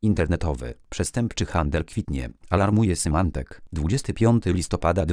internetowy. Przestępczy handel kwitnie, alarmuje Symantec. 25 listopada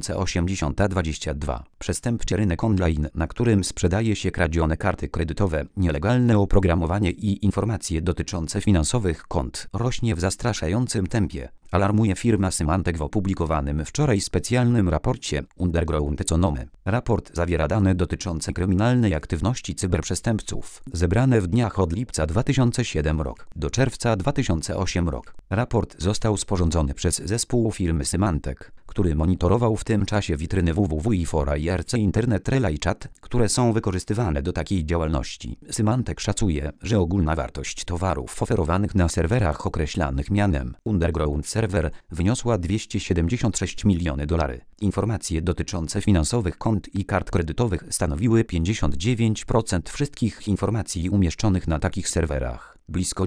2022. Przestępczy rynek online, na którym sprzedaje się kradzione karty kredytowe, nielegalne oprogramowanie i informacje dotyczące finansowych kont, rośnie w zastraszającym tempie. Alarmuje firma Symantec w opublikowanym wczoraj specjalnym raporcie Underground Economy. Raport zawiera dane dotyczące kryminalnej aktywności cyberprzestępców, zebrane w dniach od lipca 2007 rok do czerwca 2008 rok. Raport został sporządzony przez zespół firmy Symantec, który monitorował w tym czasie witryny www i fora IRC Internet Relay Chat, które są wykorzystywane do takiej działalności. Symantec szacuje, że ogólna wartość towarów oferowanych na serwerach określanych mianem Underground Server wyniosła $276 miliony. Informacje dotyczące finansowych kont i kart kredytowych stanowiły 59% wszystkich informacji umieszczonych na takich serwerach. Blisko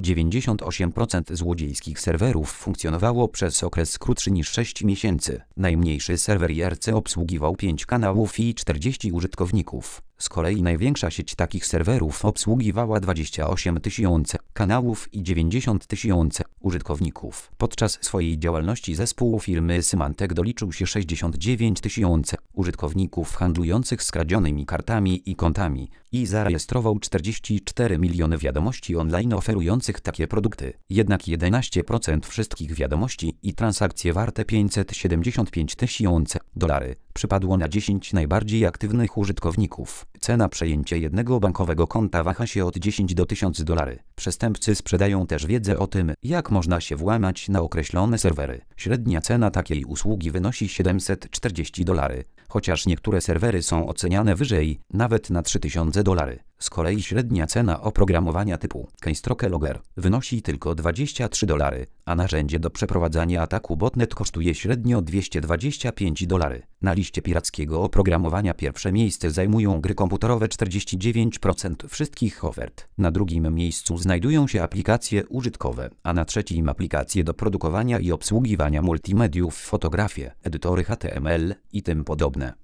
98% złodziejskich serwerów funkcjonowało przez okres krótszy niż 6 miesięcy. Najmniejszy serwer IRC obsługiwał 5 kanałów i 40 użytkowników. Z kolei największa sieć takich serwerów obsługiwała 28 tysięcy kanałów i 90 tysięcy użytkowników. Podczas swojej działalności zespół firmy Symantec doliczył się 69 tysięcy użytkowników handlujących skradzionymi kartami i kontami i zarejestrował 44 miliony wiadomości online oferujących takie produkty. Jednak 11% wszystkich wiadomości i transakcje warte $575 tysięcy przypadło na 10 najbardziej aktywnych użytkowników. Cena przejęcia jednego bankowego konta waha się od 10 do $1000. Przestępcy sprzedają też wiedzę o tym, jak można się włamać na określone serwery. Średnia cena takiej usługi wynosi $740, chociaż niektóre serwery są oceniane wyżej, nawet na $3000. Z kolei średnia cena oprogramowania typu Keystroke Logger wynosi tylko $23, a narzędzie do przeprowadzania ataku botnet kosztuje średnio $225. Na liście pirackiego oprogramowania pierwsze miejsce zajmują gry komputerowe, 49% wszystkich ofert. Na drugim miejscu znajdują się aplikacje użytkowe, a na trzecim aplikacje do produkowania i obsługiwania multimediów, fotografie, edytory HTML i tym podobne.